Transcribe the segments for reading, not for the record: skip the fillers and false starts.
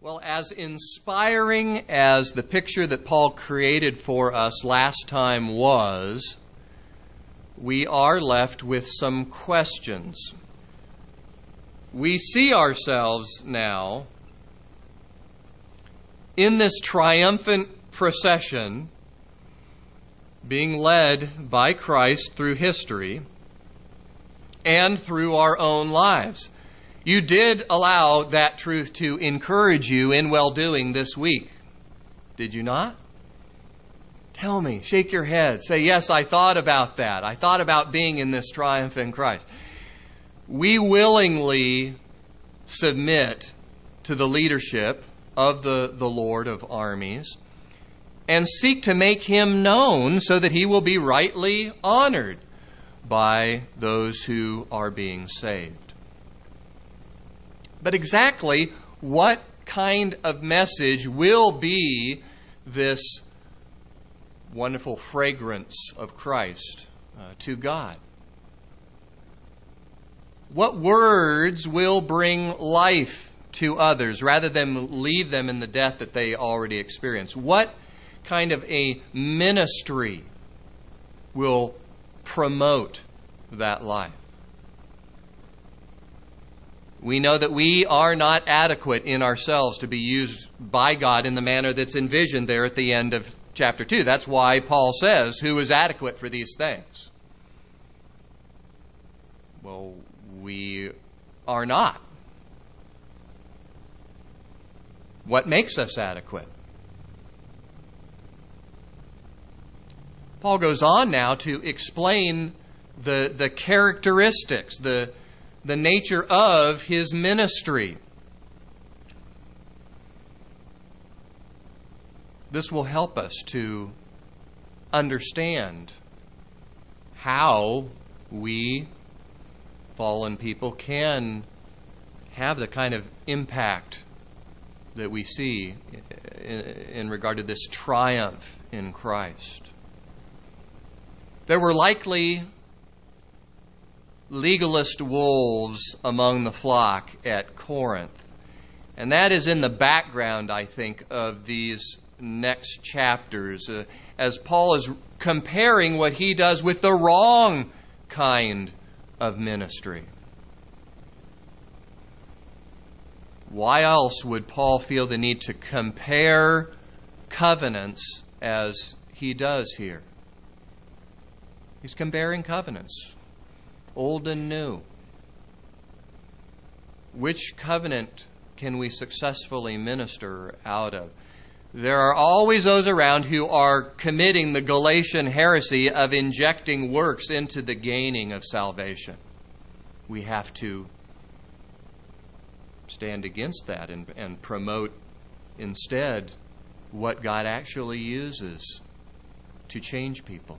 Well, as inspiring as the picture that Paul created for us last time was, we are left with some questions. We see ourselves now in this triumphant procession being led by Christ through history and through our own lives. You did allow that truth to encourage you in well-doing this week, did you not? Tell me, shake your head, say, yes, I thought about that. I thought about being in this triumph in Christ. We willingly submit to the leadership of the Lord of armies and seek to make Him known so that He will be rightly honored by those who are being saved. But exactly what kind of message will be this wonderful fragrance of Christ to God? What words will bring life to others rather than leave them in the death that they already experience? What kind of a ministry will promote that life? We know that we are not adequate in ourselves to be used by God in the manner that's envisioned there at the end of chapter 2. That's why Paul says, who is adequate for these things? Well, we are not. What makes us adequate? Paul goes on now to explain the characteristics, the nature of his ministry. This will help us to understand how we, fallen people, can have the kind of impact that we see in regard to this triumph in Christ. There were likely legalist wolves among the flock at Corinth. And that is in the background, I think, of these next chapters, as Paul is comparing what he does with the wrong kind of ministry. Why else would Paul feel the need to compare covenants as he does here? He's comparing covenants, old and new. Which covenant can we successfully minister out of? There are always those around who are committing the Galatian heresy of injecting works into the gaining of salvation. We have to stand against that and promote instead what God actually uses to change people.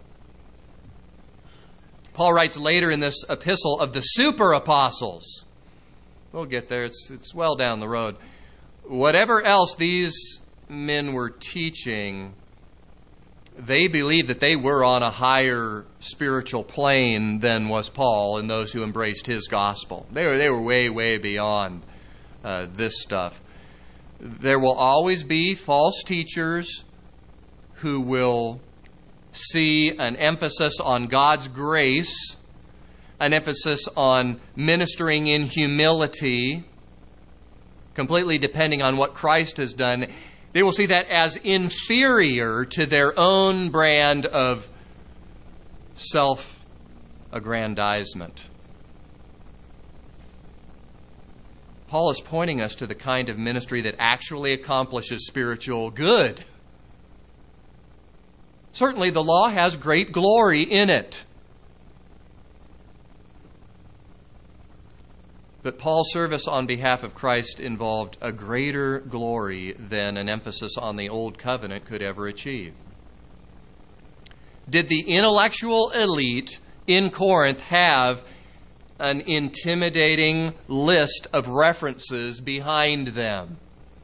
Paul writes later in this epistle of the super apostles. We'll get there. It's well down the road. Whatever else these men were teaching, they believed that they were on a higher spiritual plane than was Paul and those who embraced his gospel. They were way, way beyond this stuff. There will always be false teachers who will see an emphasis on God's grace, an emphasis on ministering in humility, completely depending on what Christ has done. They will see that as inferior to their own brand of self-aggrandizement. Paul is pointing us to the kind of ministry that actually accomplishes spiritual good. Certainly, the law has great glory in it. But Paul's service on behalf of Christ involved a greater glory than an emphasis on the old covenant could ever achieve. Did the intellectual elite in Corinth have an intimidating list of references behind them?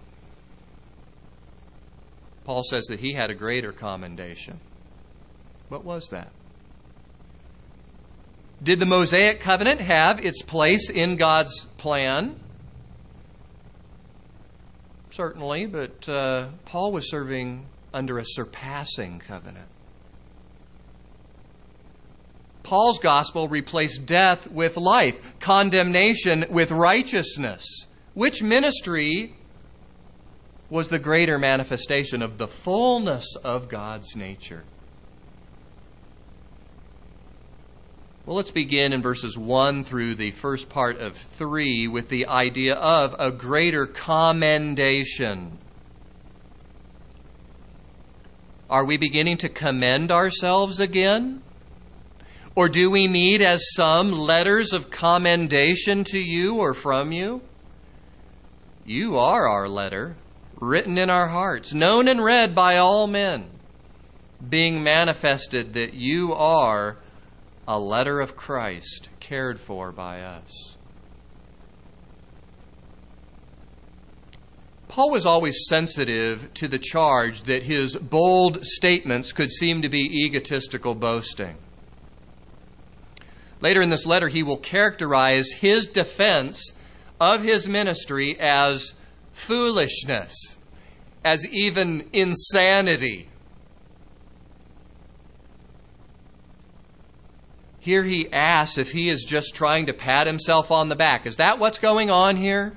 Paul says that he had a greater commendation. What was that? Did the Mosaic covenant have its place in God's plan? certainly, but Paul was serving under a surpassing covenant. Paul's gospel replaced death with life, condemnation with righteousness. Which ministry was the greater manifestation of the fullness of God's nature? Well, let's begin in verses 1 through the first part of 3 with the idea of a greater commendation. Are we beginning to commend ourselves again? Or do we need, as some, letters of commendation to you or from you? You are our letter, written in our hearts, known and read by all men, being manifested that you are a letter of Christ, cared for by us. Paul was always sensitive to the charge that his bold statements could seem to be egotistical boasting. Later in this letter, he will characterize his defense of his ministry as foolishness, as even insanity. Here he asks if he is just trying to pat himself on the back. Is that what's going on here?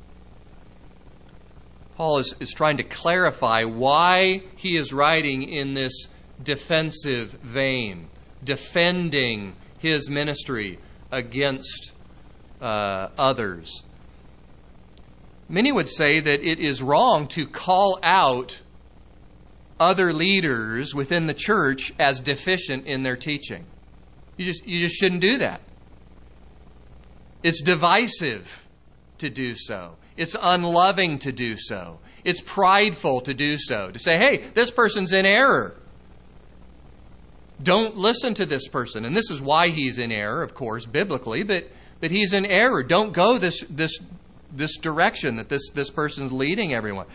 Paul is trying to clarify why he is writing in this defensive vein, defending his ministry against others. Many would say that it is wrong to call out other leaders within the church as deficient in their teaching. You just shouldn't do that. It's divisive to do so. It's unloving to do so. It's prideful to do so. To say, hey, this person's in error. Don't listen to this person. And this is why he's in error, of course, biblically, but he's in error. Don't go this direction that this person's leading everyone.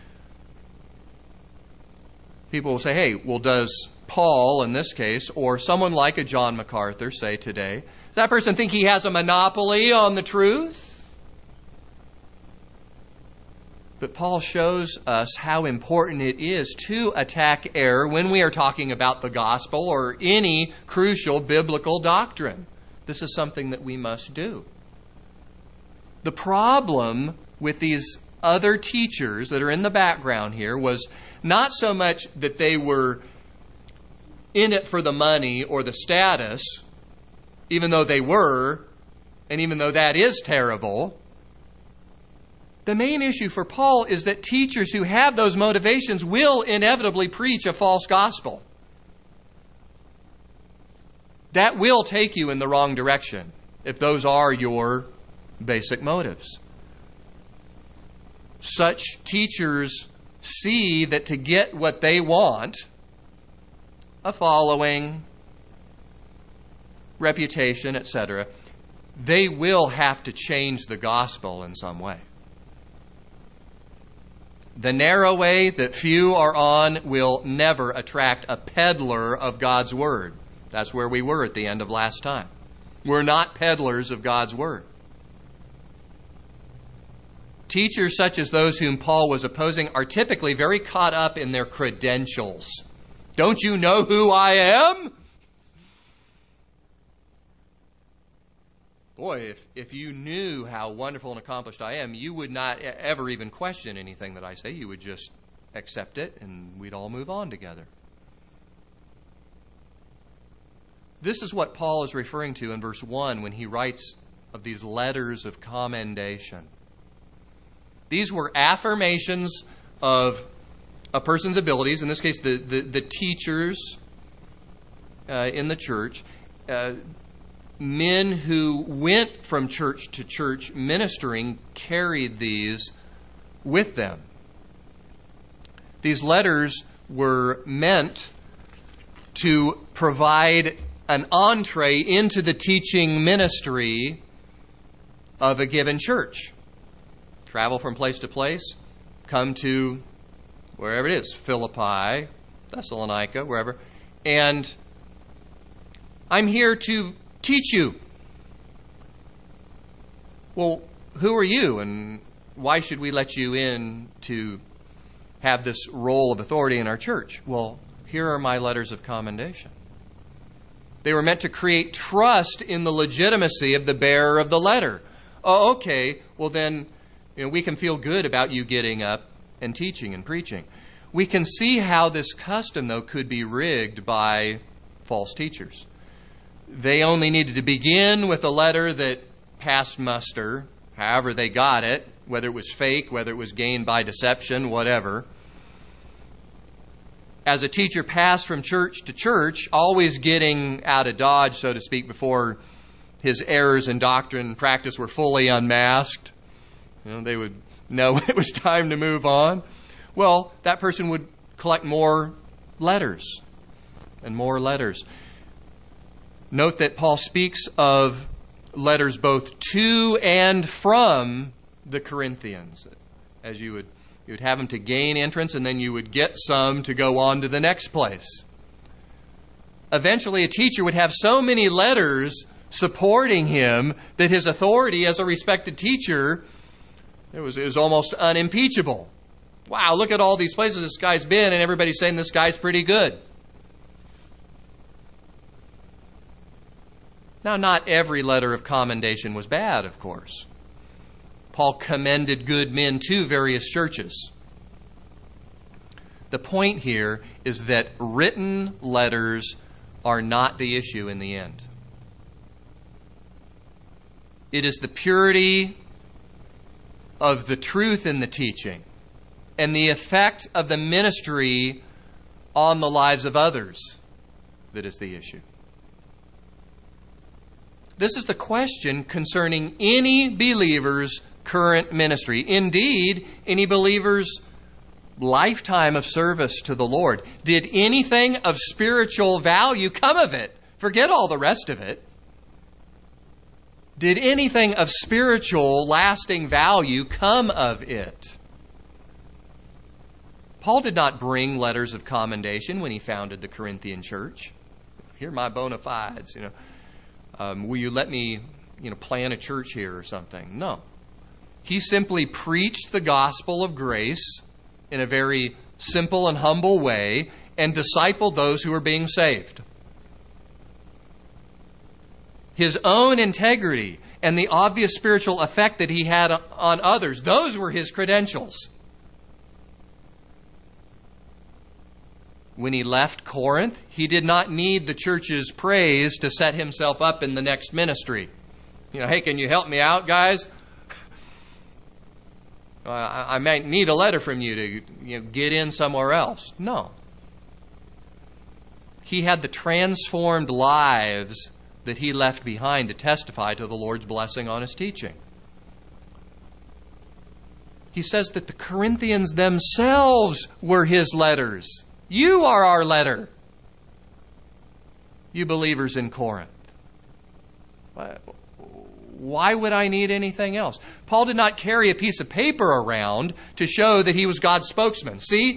People will say, hey, well, does Paul, in this case, or someone like a John MacArthur say today, does that person think he has a monopoly on the truth? But Paul shows us how important it is to attack error when we are talking about the gospel or any crucial biblical doctrine. This is something that we must do. The problem with these other teachers that are in the background here was not so much that they were in it for the money or the status, even though they were, and even though that is terrible. The main issue for Paul is that teachers who have those motivations will inevitably preach a false gospel. That will take you in the wrong direction if those are your basic motives. Such teachers see that to get what they want, a following, reputation, etc., they will have to change the gospel in some way. The narrow way that few are on will never attract a peddler of God's Word. That's where we were at the end of last time. We're not peddlers of God's Word. Teachers such as those whom Paul was opposing are typically very caught up in their credentials. Don't you know who I am? Boy, if you knew how wonderful and accomplished I am, you would not ever even question anything that I say. You would just accept it and we'd all move on together. This is what Paul is referring to in verse 1 when he writes of these letters of commendation. These were affirmations of a person's abilities, in this case the teachers in the church, men who went from church to church ministering carried these with them. These letters were meant to provide an entree into the teaching ministry of a given church. Travel from place to place, come to wherever it is, Philippi, Thessalonica, wherever, and I'm here to teach you. Well, who are you and why should we let you in to have this role of authority in our church? Well, here are my letters of commendation. They were meant to create trust in the legitimacy of the bearer of the letter. Oh, okay, well then, we can feel good about you getting up and teaching and preaching. We can see how this custom, though, could be rigged by false teachers. They only needed to begin with a letter that passed muster, however they got it, whether it was fake, whether it was gained by deception, whatever. As a teacher passed from church to church, always getting out of Dodge, so to speak, before his errors in doctrine and practice were fully unmasked, they would know it was time to move on. Well, that person would collect more letters and more letters. Note that Paul speaks of letters both to and from the Corinthians, as you would have them to gain entrance, and then you would get some to go on to the next place. Eventually, a teacher would have so many letters supporting him that his authority as a respected teacher it was almost unimpeachable. Wow, look at all these places this guy's been, and everybody's saying this guy's pretty good. Now, not every letter of commendation was bad, of course. Paul commended good men to various churches. The point here is that written letters are not the issue in the end. It is the purity of the truth in the teaching and the effect of the ministry on the lives of others that is the issue. This is the question concerning any believer's current ministry. Indeed, any believer's lifetime of service to the Lord. Did anything of spiritual value come of it? Forget all the rest of it. Did anything of spiritual, lasting value come of it? Paul did not bring letters of commendation when he founded the Corinthian church. Here are my bona fides. Will you let me, plant a church here or something? No. He simply preached the gospel of grace in a very simple and humble way and discipled those who were being saved. His own integrity and the obvious spiritual effect that he had on others, those were his credentials. When he left Corinth, he did not need the church's praise to set himself up in the next ministry. Hey, can you help me out, guys? I might need a letter from you to get in somewhere else. No. He had the transformed lives that he left behind to testify to the Lord's blessing on his teaching. He says that the Corinthians themselves were his letters. You are our letter, you believers in Corinth. Why would I need anything else? Paul did not carry a piece of paper around to show that he was God's spokesman. See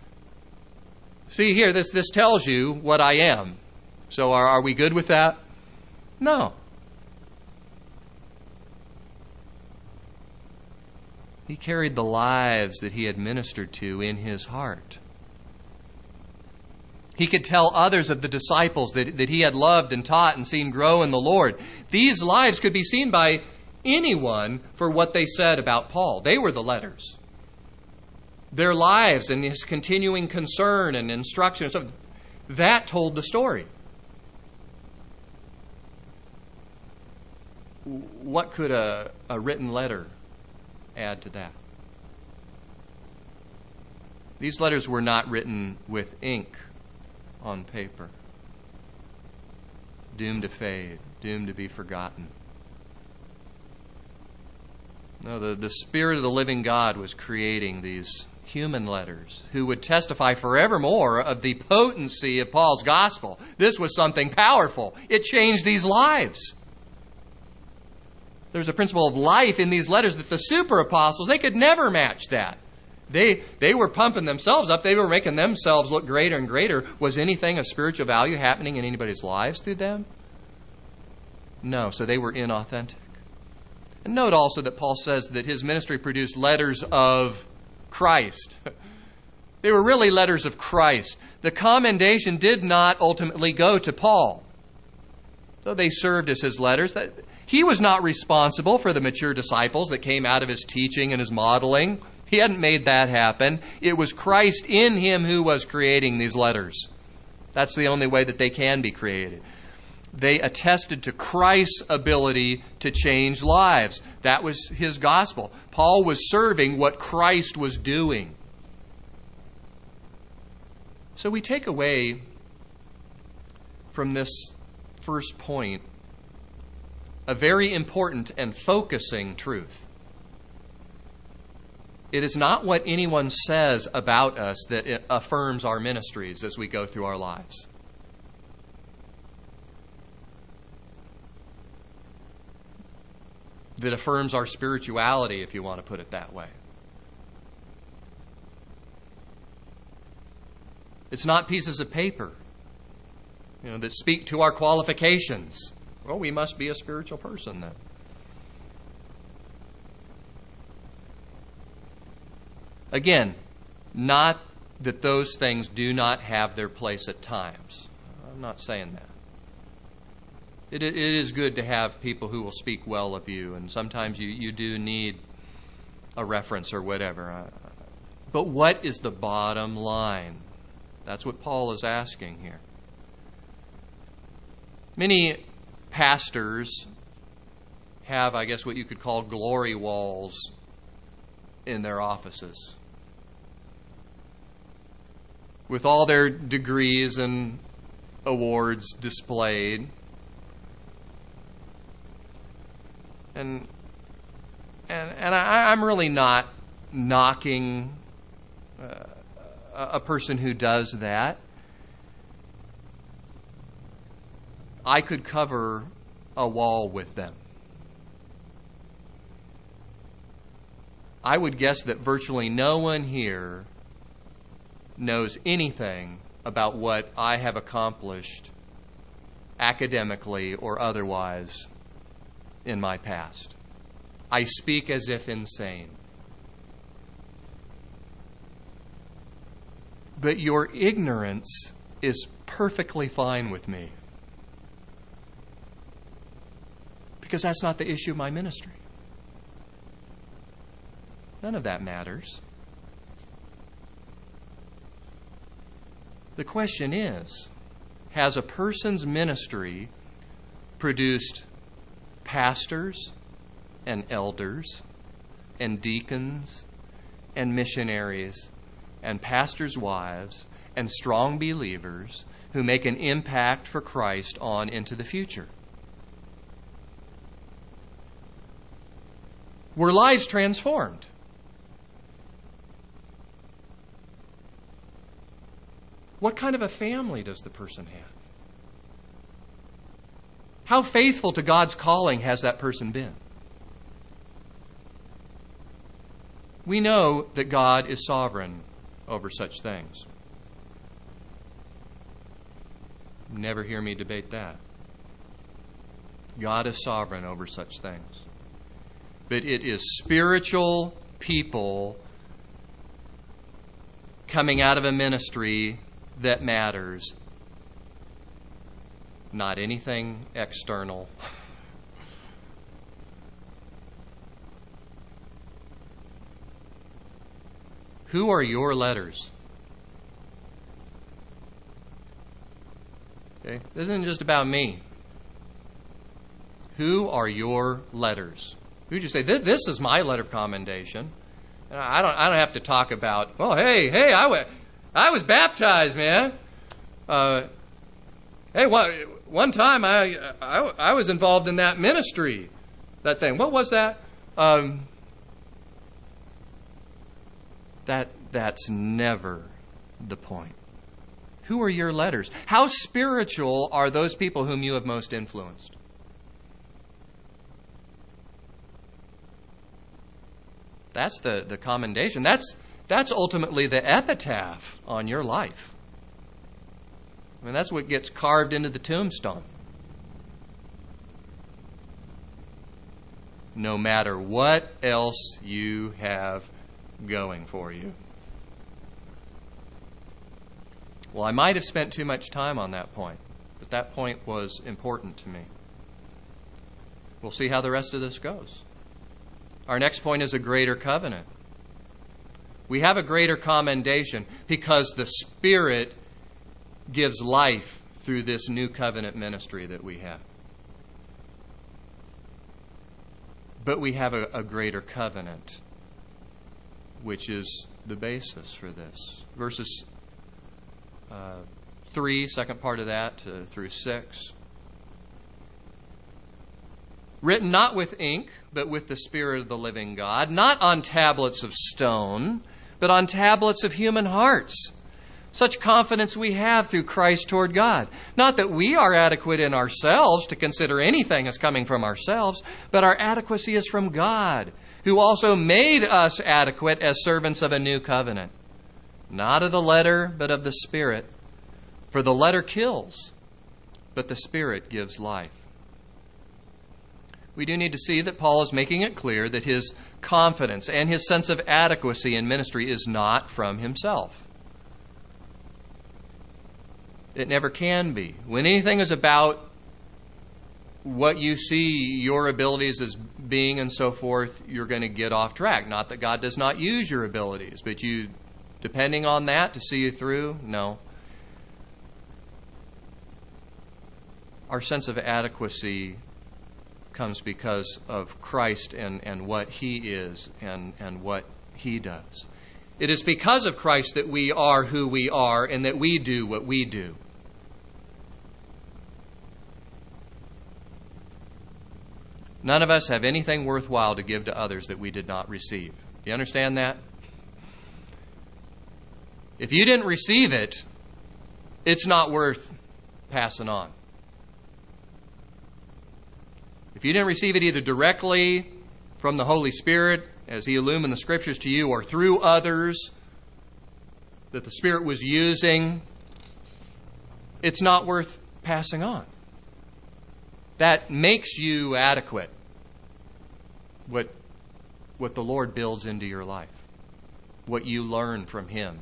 here, this tells you what I am. So are we good with that? No. He carried the lives that he had ministered to in his heart. He could tell others of the disciples that he had loved and taught and seen grow in the Lord. These lives could be seen by anyone for what they said about Paul. They were the letters. Their lives and his continuing concern and instruction and stuff, that told the story. What could a written letter add to that? These letters were not written with ink on paper, doomed to fade, doomed to be forgotten. No, the Spirit of the living God was creating these human letters who would testify forevermore of the potency of Paul's gospel. This was something powerful. It changed these lives. There's a principle of life in these letters that the super apostles, they could never match that. They were pumping themselves up. They were making themselves look greater and greater. Was anything of spiritual value happening in anybody's lives through them? No, so they were inauthentic. And note also that Paul says that his ministry produced letters of Christ. They were really letters of Christ. The commendation did not ultimately go to Paul, though they served as his letters. He was not responsible for the mature disciples that came out of his teaching and his modeling. He hadn't made that happen. It was Christ in him who was creating these letters. That's the only way that they can be created. They attested to Christ's ability to change lives. That was his gospel. Paul was serving what Christ was doing. So we take away from this first point a very important and focusing truth. It is not what anyone says about us that affirms our ministries as we go through our lives. That affirms our spirituality, if you want to put it that way. It's not pieces of paper, that speak to our qualifications. Well, we must be a spiritual person then. Again, not that those things do not have their place at times. I'm not saying that. It is good to have people who will speak well of you, and sometimes you do need a reference or whatever. But what is the bottom line? That's what Paul is asking here. Many pastors have, I guess, what you could call glory walls in their offices, with all their degrees and awards displayed. And I'm really not knocking a person who does that. I could cover a wall with them. I would guess that virtually no one here knows anything about what I have accomplished academically or otherwise in my past. I speak as if insane. But your ignorance is perfectly fine with me, because that's not the issue of my ministry. None of that matters. The question is, has a person's ministry produced pastors and elders and deacons and missionaries and pastors' wives and strong believers who make an impact for Christ on into the future? Were lives transformed? What kind of a family does the person have? How faithful to God's calling has that person been? We know that God is sovereign over such things. Never hear me debate that. God is sovereign over such things. But it is spiritual people coming out of a ministry that matters, not anything external. Who are your letters? Okay, this isn't just about me. Who are your letters? Who'd you say, this is my letter of commendation? And I don't have to talk about, well, hey, I was baptized, man. Hey, one time I was involved in that ministry, that thing. What was that? That's never the point. Who are your letters? How spiritual are those people whom you have most influenced? That's the commendation. That's ultimately the epitaph on your life. I mean, that's what gets carved into the tombstone. no matter what else you have going for you. Well, I might have spent too much time on that point, but that point was important to me. We'll see how the rest of this goes. Our next point is a greater covenant. We have a greater commendation because the Spirit gives life through this new covenant ministry that we have. But we have a greater covenant, which is the basis for this. Verses 3, second part of that, through 6. Written not with ink, but with the Spirit of the living God, not on tablets of stone, but on tablets of human hearts. Such confidence we have through Christ toward God. Not that we are adequate in ourselves to consider anything as coming from ourselves, but our adequacy is from God, who also made us adequate as servants of a new covenant. Not of the letter, but of the Spirit. For the letter kills, but the Spirit gives life. We do need to see that Paul is making it clear that his confidence and his sense of adequacy in ministry is not from himself. It never can be. When anything is about what you see your abilities as being and so forth, you're going to get off track. Not that God does not use your abilities, but you, depending on that to see you through, no. Our sense of adequacy comes because of Christ and what He is and what He does. It is because of Christ that we are who we are and that we do what we do. None of us have anything worthwhile to give to others that we did not receive. You understand that? If you didn't receive it, it's not worth passing on. If you didn't receive it either directly from the Holy Spirit as He illumined the Scriptures to you or through others that the Spirit was using, it's not worth passing on. That makes you adequate. What the Lord builds into your life. What you learn from Him.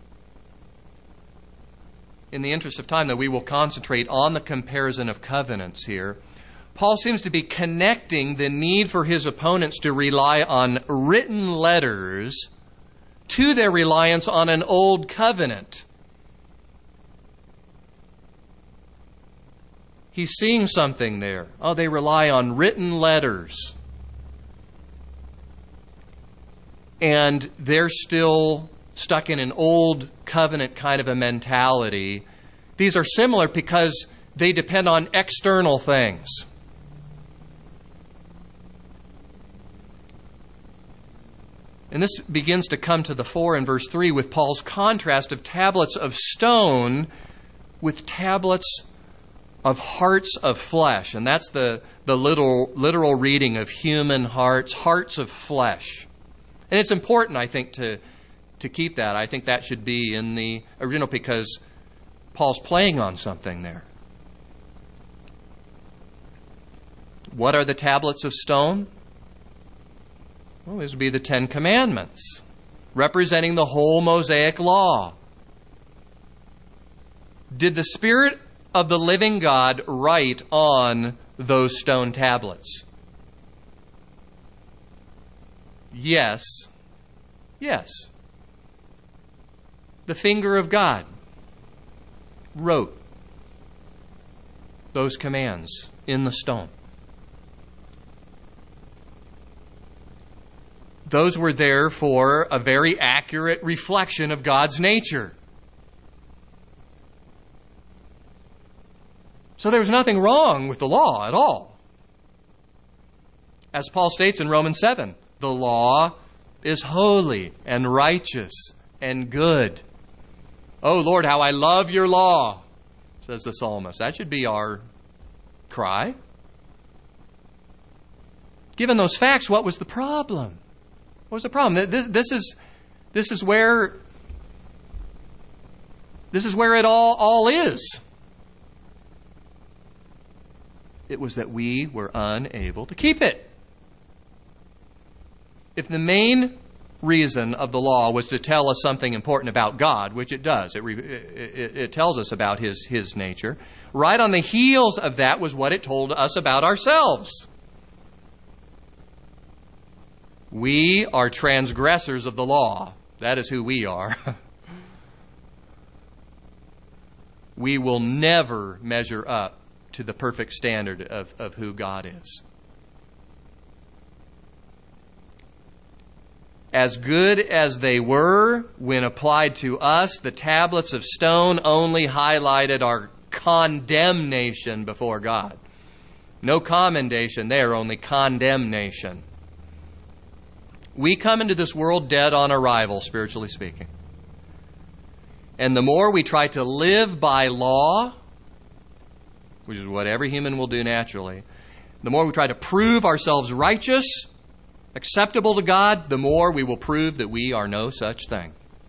In the interest of time, though, we will concentrate on the comparison of covenants here. Paul seems to be connecting the need for his opponents to rely on written letters to their reliance on an old covenant. He's seeing something there. Oh, they rely on written letters. And they're still stuck in an old covenant kind of a mentality. These are similar because they depend on external things. And this begins to come to the fore in verse 3 with Paul's contrast of tablets of stone with tablets of hearts of flesh. And that's the literal reading of human hearts, hearts of flesh. And it's important, I think, to keep that. I think that should be in the original because Paul's playing on something there. What are the tablets of stone? Well, these would be the 10 Commandments, representing the whole Mosaic law. Did the Spirit of the living God write on those stone tablets? Yes. Yes. The finger of God wrote those commands in the stone. Those were there for a very accurate reflection of God's nature. So there was nothing wrong with the law at all. As Paul states in Romans 7, the law is holy and righteous and good. Oh Lord, how I love your law, says the psalmist. That should be our cry. Given those facts, what was the problem? What was the problem? This is where it all is. It was that we were unable to keep it. If the main reason of the law was to tell us something important about God, which it does, it tells us about His nature, right on the heels of that was what it told us about ourselves. We are transgressors of the law. That is who we are. We will never measure up to the perfect standard of who God is. As good as they were, when applied to us, the tablets of stone only highlighted our condemnation before God. No commendation there, only condemnation. We come into this world dead on arrival, spiritually speaking. And the more we try to live by law, which is what every human will do naturally, the more we try to prove ourselves righteous, acceptable to God, the more we will prove that we are no such thing.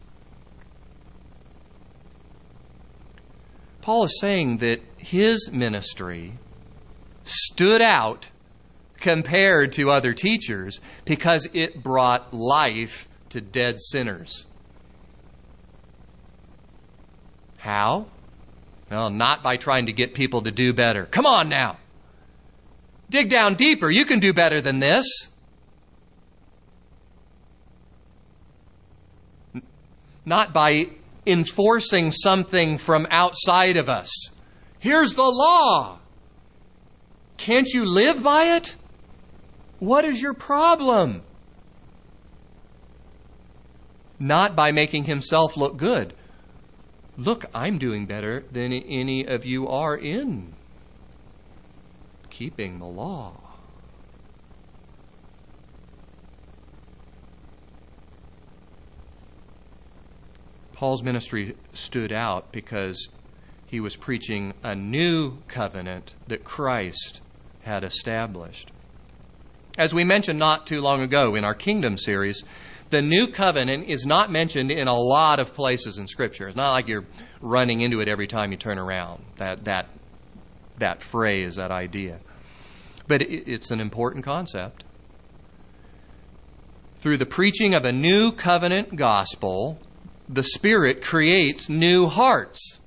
Paul is saying that his ministry stood out compared to other teachers because it brought life to dead sinners. How? Well, not by trying to get people to do better. Come on now. Dig down deeper. You can do better than this. Not by enforcing something from outside of us. Here's the law. Can't you live by it? What is your problem? Not by making himself look good. Look, I'm doing better than any of you are in keeping the law. Paul's ministry stood out because he was preaching a new covenant that Christ had established. As we mentioned not too long ago in our Kingdom series, the new covenant is not mentioned in a lot of places in Scripture. It's not like you're running into it every time you turn around, that phrase, that idea. But it's an important concept. Through the preaching of a new covenant gospel, the Spirit creates new hearts.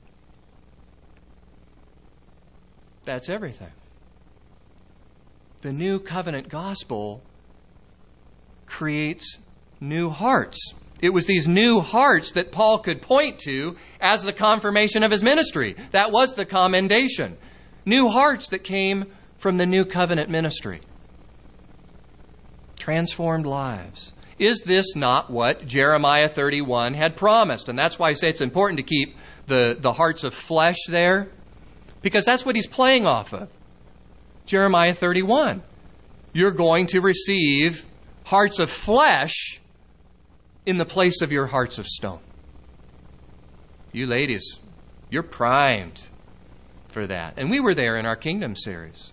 That's everything. The new covenant gospel creates new hearts. It was these new hearts that Paul could point to as the confirmation of his ministry. That was the commendation. New hearts that came from the new covenant ministry. Transformed lives. Is this not what Jeremiah 31 had promised? And that's why I say it's important to keep the hearts of flesh there, because that's what he's playing off of. Jeremiah 31. You're going to receive hearts of flesh in the place of your hearts of stone. You ladies, you're primed for that. And we were there in our Kingdom series.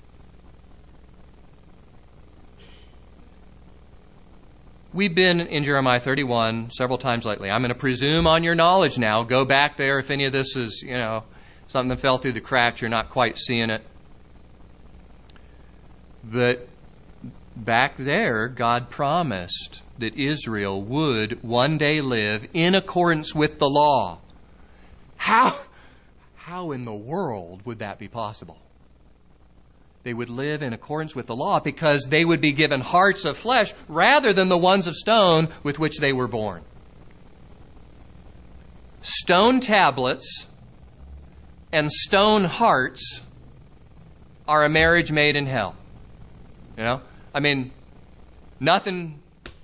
We've been in Jeremiah 31 several times lately. I'm going to presume on your knowledge now. Go back there if any of this is, something that fell through the cracks. You're not quite seeing it. But back there, God promised that Israel would one day live in accordance with the law. How in the world would that be possible? They would live in accordance with the law because they would be given hearts of flesh rather than the ones of stone with which they were born. Stone tablets and stone hearts are a marriage made in hell. Nothing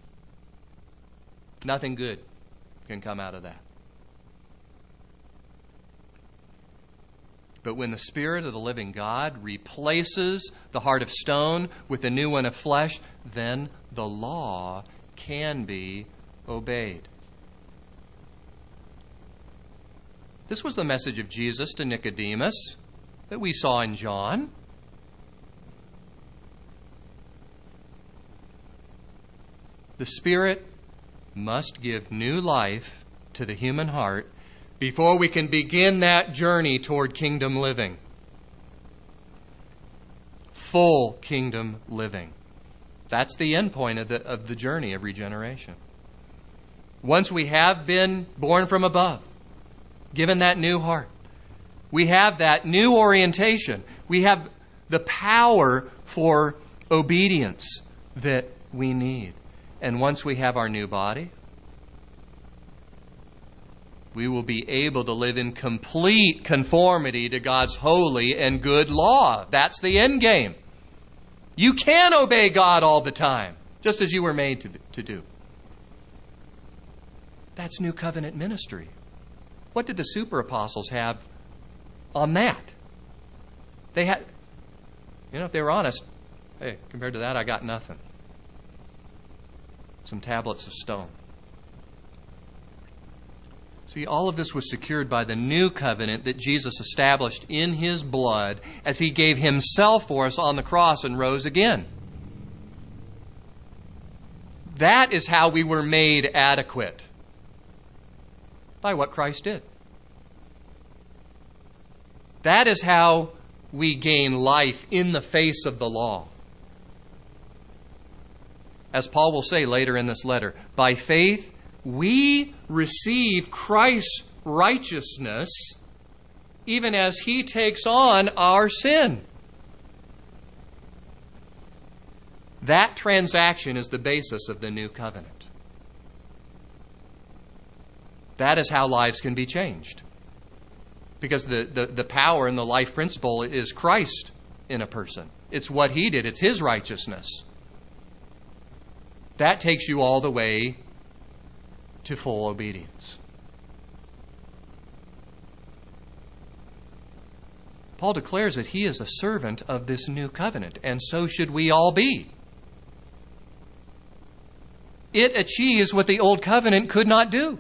good can come out of that. But when the Spirit of the living God replaces the heart of stone with a new one of flesh, then the law can be obeyed. This was the message of Jesus to Nicodemus that we saw in John. The Spirit must give new life to the human heart before we can begin that journey toward kingdom living. Full kingdom living. That's the end point of the journey of regeneration. Once we have been born from above, given that new heart, we have that new orientation. We have the power for obedience that we need. And once we have our new body, we will be able to live in complete conformity to God's holy and good law. That's the end game. You can obey God all the time, just as you were made to do. That's New Covenant ministry. What did the super apostles have on that? They had, if they were honest, hey, compared to that, I got nothing. Some tablets of stone. See, all of this was secured by the new covenant that Jesus established in His blood as He gave Himself for us on the cross and rose again. That is how we were made adequate. By what Christ did. That is how we gain life in the face of the law. As Paul will say later in this letter, by faith we receive Christ's righteousness even as He takes on our sin. That transaction is the basis of the new covenant. That is how lives can be changed. Because the power and the life principle is Christ in a person. It's what He did. It's His righteousness. That takes you all the way to full obedience. Paul declares that he is a servant of this new covenant, and so should we all be. It achieves what the old covenant could not do.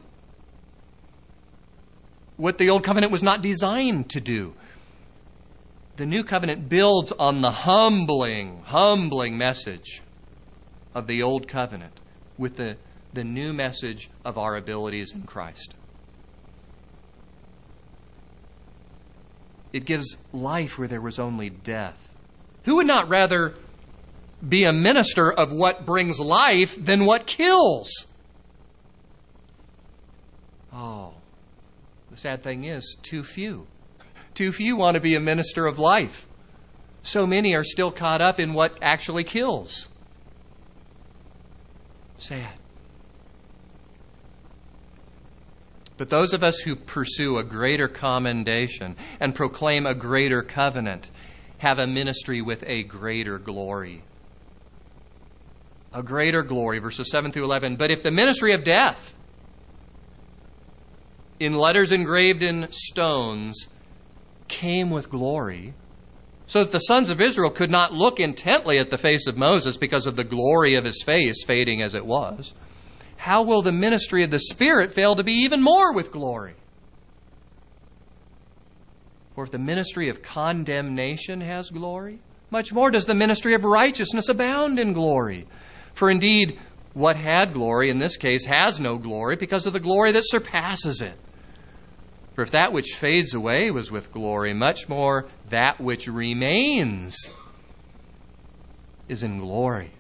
What the old covenant was not designed to do. The new covenant builds on the humbling message of the old covenant with the new message of our abilities in Christ. It gives life where there was only death. Who would not rather be a minister of what brings life than what kills? Oh, the sad thing is, too few. Too few want to be a minister of life. So many are still caught up in what actually kills. Sad. But those of us who pursue a greater commendation and proclaim a greater covenant have a ministry with a greater glory. A greater glory, verses 7 through 11. But if the ministry of death, in letters engraved in stones, came with glory, so that the sons of Israel could not look intently at the face of Moses because of the glory of his face fading as it was, how will the ministry of the Spirit fail to be even more with glory? For if the ministry of condemnation has glory, much more does the ministry of righteousness abound in glory. For indeed, what had glory in this case has no glory because of the glory that surpasses it. For if that which fades away was with glory, much more that which remains is in glory.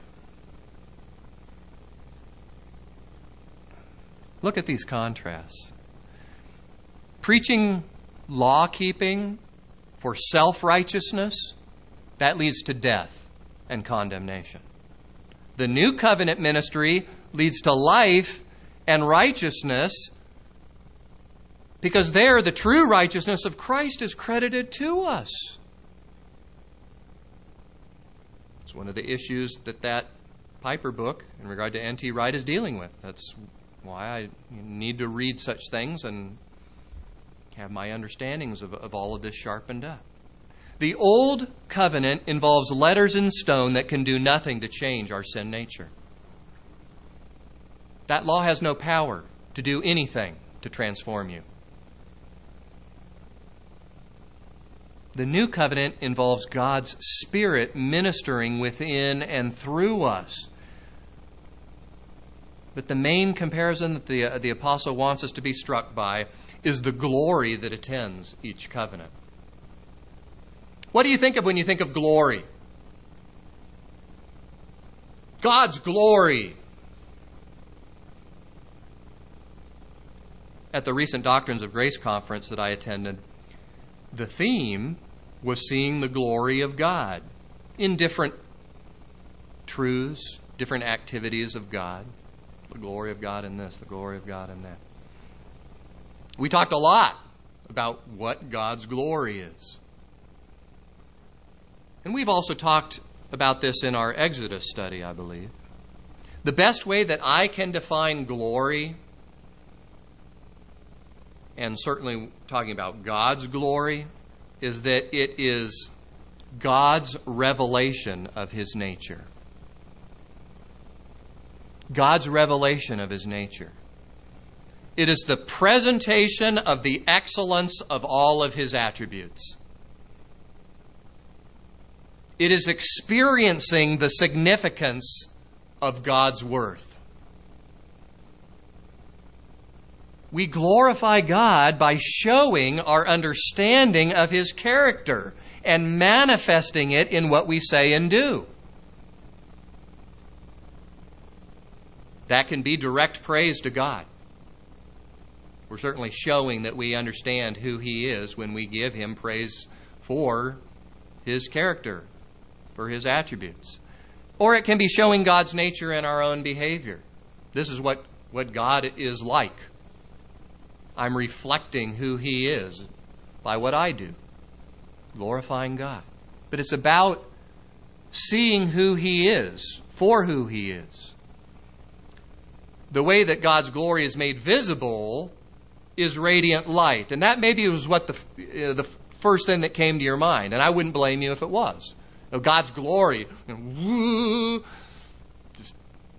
Look at these contrasts. Preaching law-keeping for self-righteousness, that leads to death and condemnation. The new covenant ministry leads to life and righteousness because there the true righteousness of Christ is credited to us. It's one of the issues that Piper book in regard to N.T. Wright is dealing with. That's why I need to read such things and have my understandings of all of this sharpened up. The old covenant involves letters in stone that can do nothing to change our sin nature. That law has no power to do anything to transform you. The new covenant involves God's Spirit ministering within and through us. But the main comparison that the apostle wants us to be struck by is the glory that attends each covenant. What do you think of when you think of glory? God's glory. At the recent Doctrines of Grace conference that I attended, the theme was seeing the glory of God in different truths, different activities of God. The glory of God in this, the glory of God in that. We talked a lot about what God's glory is. And we've also talked about this in our Exodus study, I believe. The best way that I can define glory, and certainly talking about God's glory, is that it is God's revelation of His nature. God's revelation of His nature. It is the presentation of the excellence of all of His attributes. It is experiencing the significance of God's worth. We glorify God by showing our understanding of His character and manifesting it in what we say and do. That can be direct praise to God. We're certainly showing that we understand who He is when we give Him praise for His character, for His attributes. Or it can be showing God's nature in our own behavior. This is what God is like. I'm reflecting who He is by what I do, glorifying God. But it's about seeing who He is, for who He is. The way that God's glory is made visible is radiant light. And that maybe was what the first thing that came to your mind. And I wouldn't blame you if it was. God's glory, just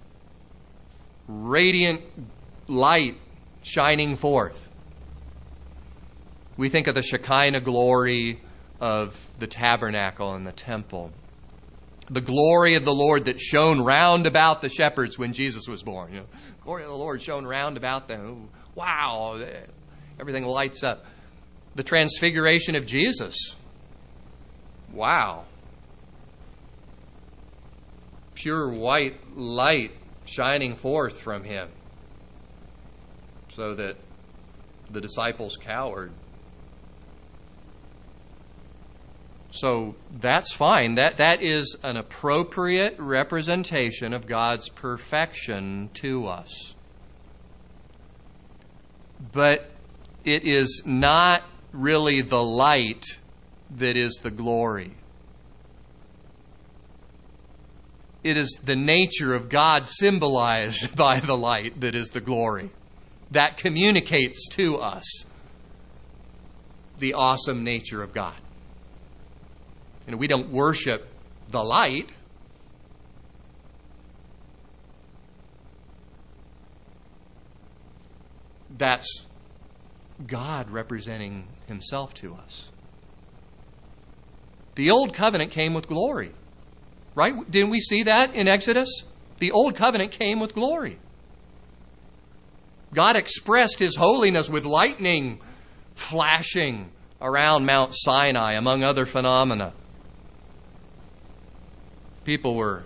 radiant light shining forth. We think of the Shekinah glory of the tabernacle and the temple. The glory of the Lord that shone round about the shepherds when Jesus was born. Glory of the Lord shone round about them. Wow, everything lights up. The transfiguration of Jesus. Wow. Pure white light shining forth from Him so that the disciples cowered. So that's fine. That is an appropriate representation of God's perfection to us. But it is not really the light that is the glory. It is the nature of God symbolized by the light that is the glory. That communicates to us the awesome nature of God. And we don't worship the light. That's God representing Himself to us. The Old Covenant came with glory. Right? Didn't we see that in Exodus? The Old Covenant came with glory. God expressed His holiness with lightning flashing around Mount Sinai, among other phenomena. People were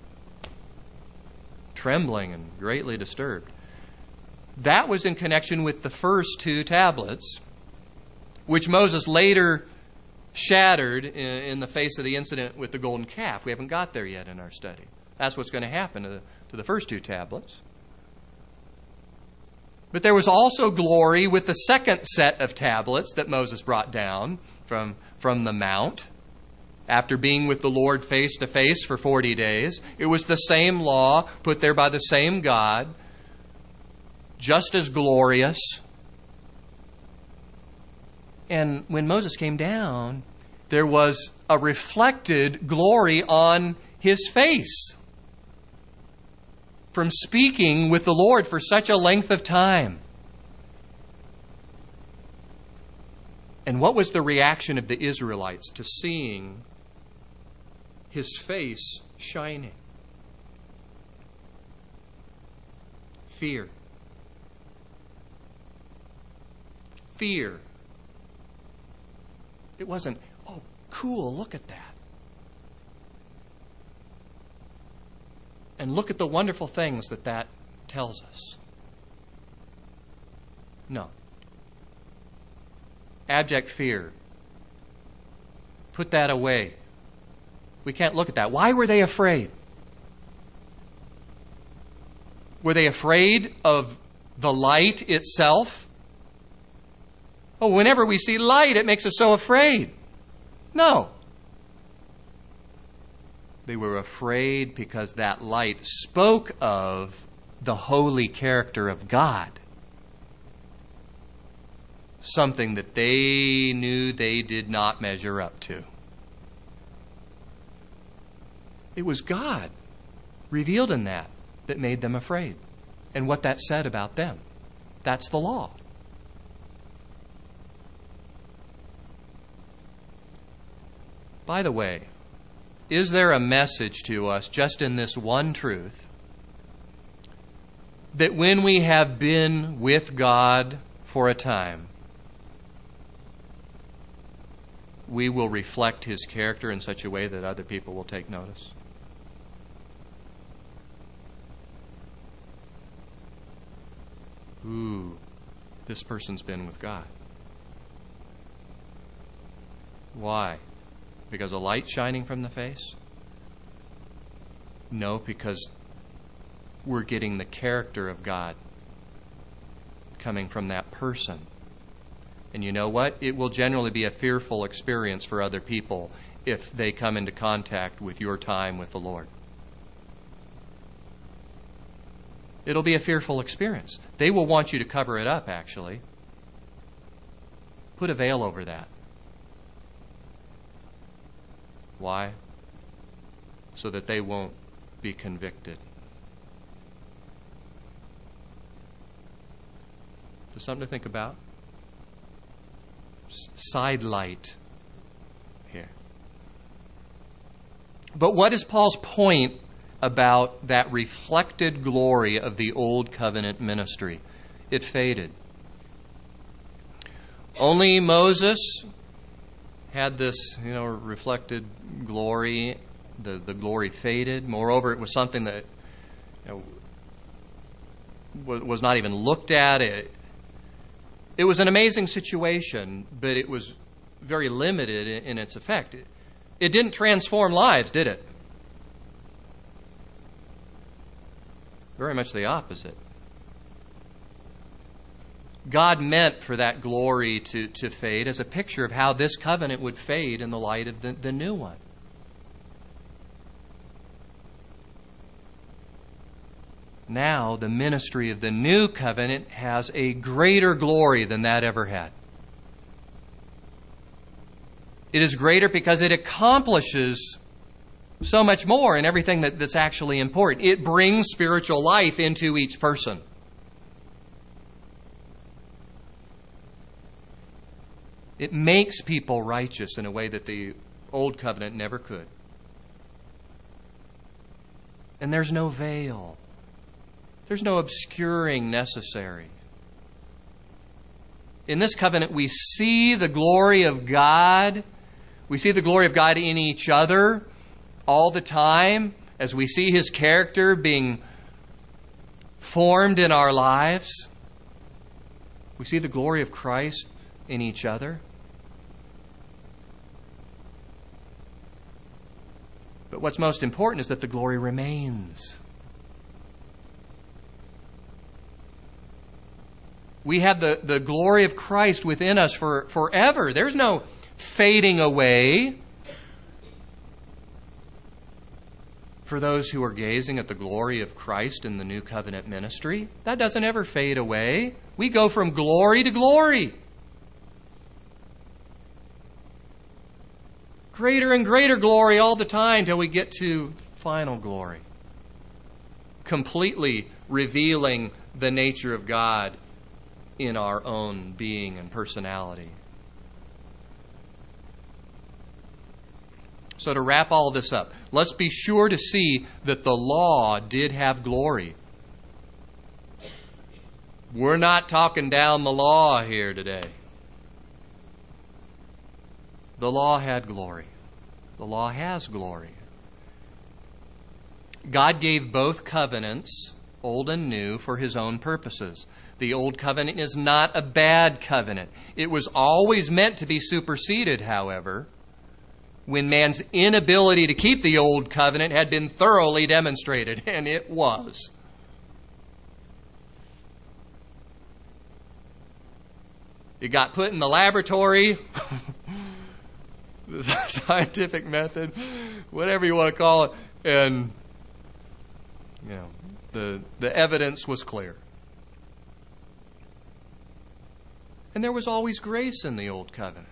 trembling and greatly disturbed. That was in connection with the first two tablets, which Moses later shattered in the face of the incident with the golden calf. We haven't got there yet in our study. That's what's going to happen to the first two tablets. But there was also glory with the second set of tablets that Moses brought down from the mount after being with the Lord face to face for 40 days. It was the same law put there by the same God, just as glorious. And when Moses came down, there was a reflected glory on his face from speaking with the Lord for such a length of time. And what was the reaction of the Israelites to seeing His face shining? Fear. Fear. It wasn't, oh, cool, look at that. And look at the wonderful things that that tells us. No. Abject fear. Put that away. We can't look at that. Why were they afraid? Were they afraid of the light itself? Oh, whenever we see light, it makes us so afraid. No. They were afraid because that light spoke of the holy character of God. Something that they knew they did not measure up to. It was God revealed in that made them afraid. And what that said about them. That's the law. By the way, is there a message to us just in this one truth that when we have been with God for a time, we will reflect His character in such a way that other people will take notice? Ooh, this person's been with God. Why? Because a light shining from the face? No, because we're getting the character of God coming from that person. And you know what? It will generally be a fearful experience for other people if they come into contact with your time with the Lord. It'll be a fearful experience. They will want you to cover it up, actually. Put a veil over that. Why? So that they won't be convicted. Just something to think about. Side light here. But what is Paul's point about that reflected glory of the Old Covenant ministry? It faded. Only Moses had this, reflected glory. The glory faded. Moreover, it was something that was not even looked at. It was an amazing situation, but it was very limited in its effect. It didn't transform lives, did it? Very much the opposite. God meant for that glory to fade as a picture of how this covenant would fade in the light of the new one. Now, the ministry of the new covenant has a greater glory than that ever had. It is greater because it accomplishes so much more in everything that's actually important. It brings spiritual life into each person. It makes people righteous in a way that the old covenant never could. And there's no veil. There's no obscuring necessary. In this covenant, we see the glory of God. We see the glory of God in each other all the time as we see His character being formed in our lives. We see the glory of Christ in each other. But what's most important is that the glory remains. We have the glory of Christ within us forever. There's no fading away. For those who are gazing at the glory of Christ in the new covenant ministry, that doesn't ever fade away. We go from glory to glory. Greater and greater glory all the time till we get to final glory. Completely revealing the nature of God in our own being and personality. So to wrap all this up, let's be sure to see that the law did have glory. We're not talking down the law here today. The law had glory. The law has glory. God gave both covenants, old and new, for His own purposes. The old covenant is not a bad covenant. It was always meant to be superseded, however, when man's inability to keep the old covenant had been thoroughly demonstrated, and it was. It got put in the laboratory, the scientific method, whatever you want to call it, and the evidence was clear. And there was always grace in the Old Covenant.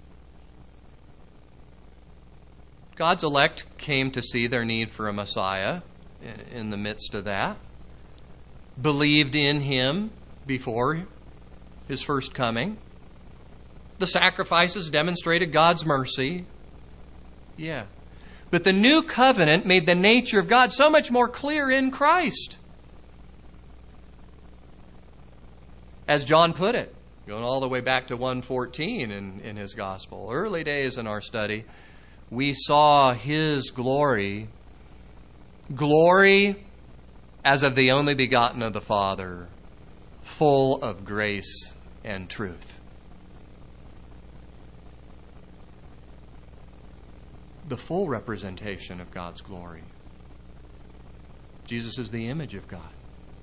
God's elect came to see their need for a Messiah in the midst of that, believed in Him before His first coming. The sacrifices demonstrated God's mercy. Yeah. But the new covenant made the nature of God so much more clear in Christ. As John put it, going all the way back to 1:14 in his gospel, early days in our study, we saw His glory as of the only begotten of the Father, full of grace and truth. The full representation of God's glory. Jesus is the image of God.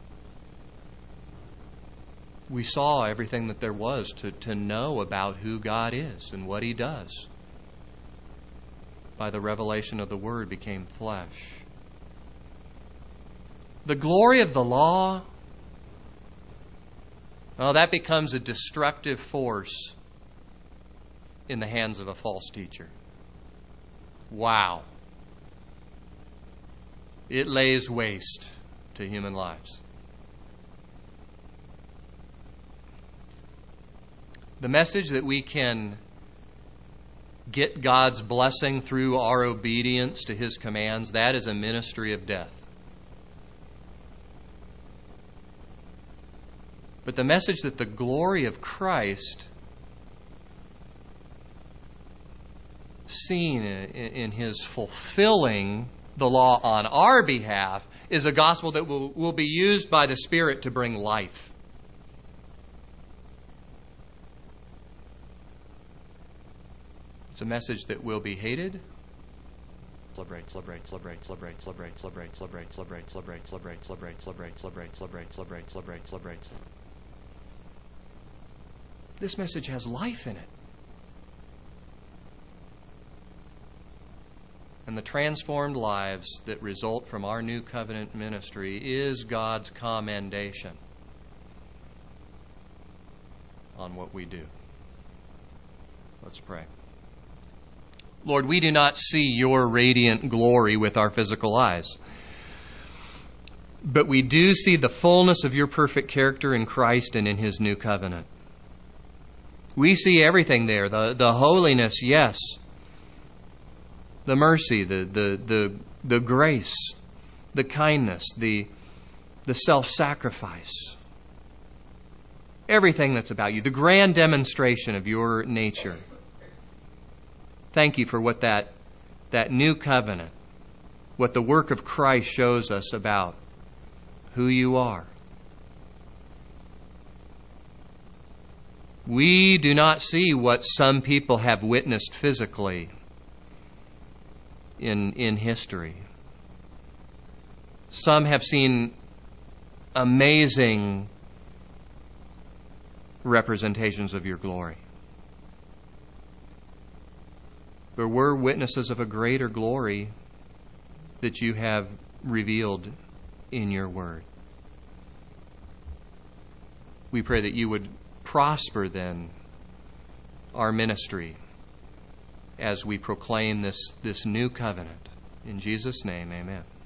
We saw everything that there was to know about who God is and what He does. By the revelation of the Word became flesh. The glory of the law, well, that becomes a destructive force in the hands of a false teacher. Wow. It lays waste to human lives. The message that we can get God's blessing through our obedience to His commands, that is a ministry of death. But the message that the glory of Christ, seen in His fulfilling the law on our behalf, is a gospel that will be used by the Spirit to bring life. It's a message that will be hated. Celebrate. This message has life in it. And the transformed lives that result from our new covenant ministry is God's commendation on what we do. Let's pray. Lord, we do not see Your radiant glory with our physical eyes. But we do see the fullness of Your perfect character in Christ and in His new covenant. We see everything there. The holiness, yes. The mercy, the grace, the kindness, the self-sacrifice. Everything that's about You. The grand demonstration of Your nature. Thank You for what that new covenant, what the work of Christ shows us about who You are. We do not see what some people have witnessed physically in history. Some have seen amazing representations of Your glory. But we're witnesses of a greater glory that You have revealed in Your Word. We pray that You would prosper then our ministry as we proclaim this new covenant. In Jesus' name, amen.